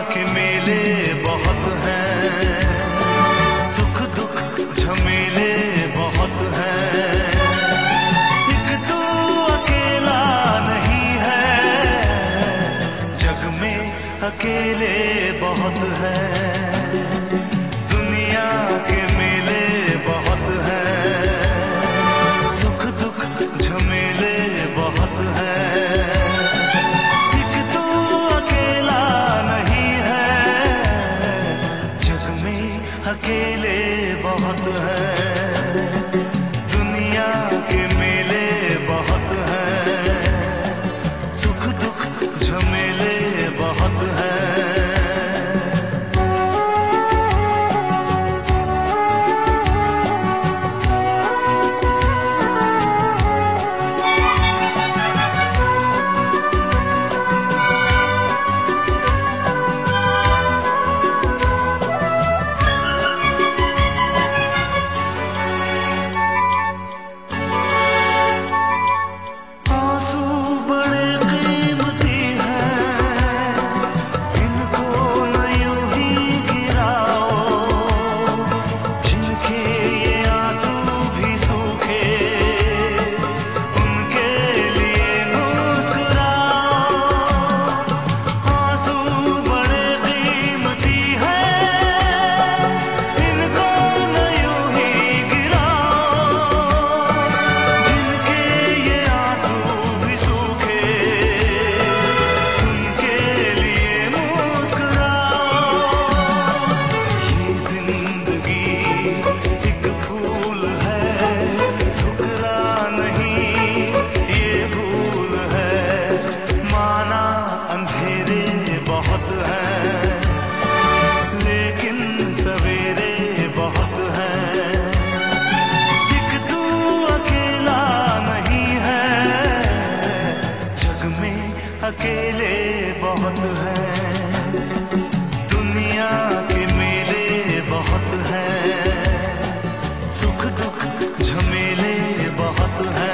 के मेले बहुत हैं, सुख दुख झमेले बहुत हैं, एक तू अकेला नहीं है, जग में अकेले बहुत हैं। दुनिया के मेले बहुत हैं, सुख दुख झमेले बहुत हैं, एक तू अकेला नहीं है, जग में अकेले बहुत हैं। दुनिया के मेले बहुत हैं, सुख दुख झमेले बहुत हैं। अकेले बहुत हैं, दुनिया के मेले बहुत हैं, सुख दुख झमेले बहुत हैं।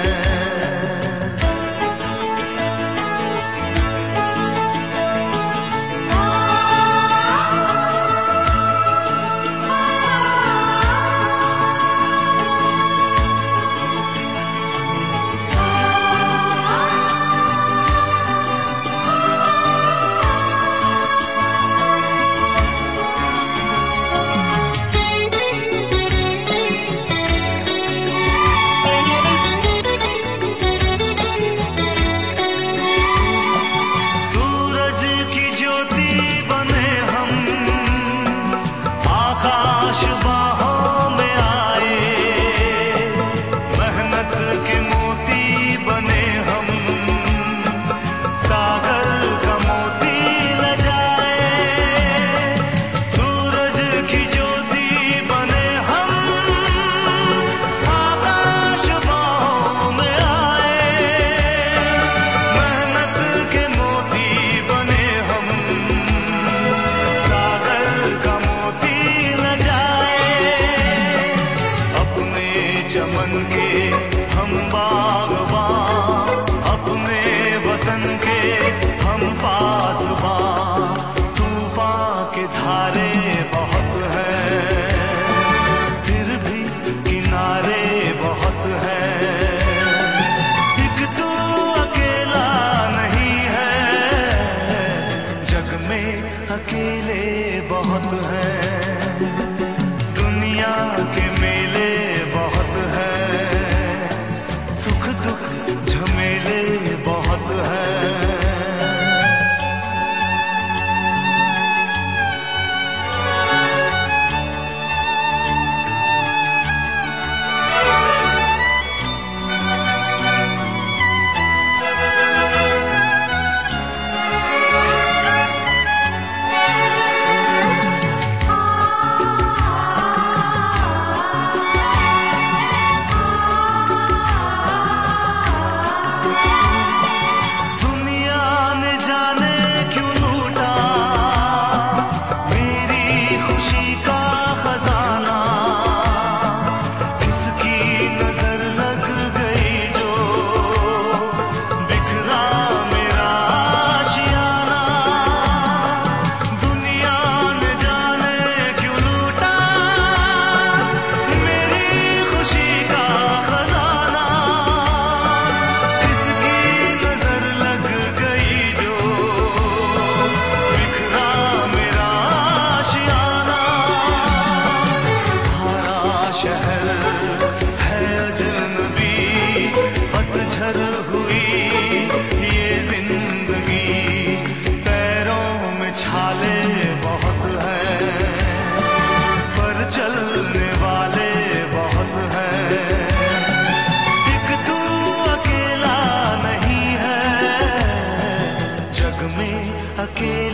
चमन के हम बागबां, अपने वतन के हम पासबां, तूफान के धारे बहुत हैं, फिर भी किनारे बहुत हैं, एक तू अकेला नहीं है, जग में अकेले बहुत हैं। दुनिया के मेले बहुत हैं, सुख दुख झमेले बहुत हैं।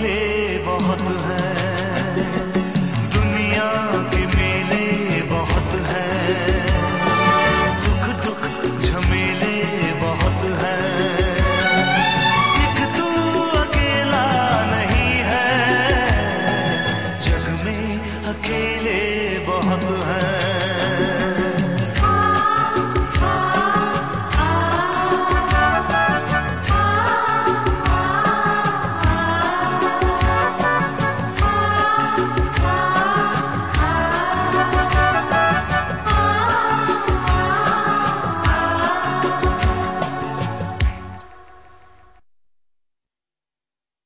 गिले बहुत हैं।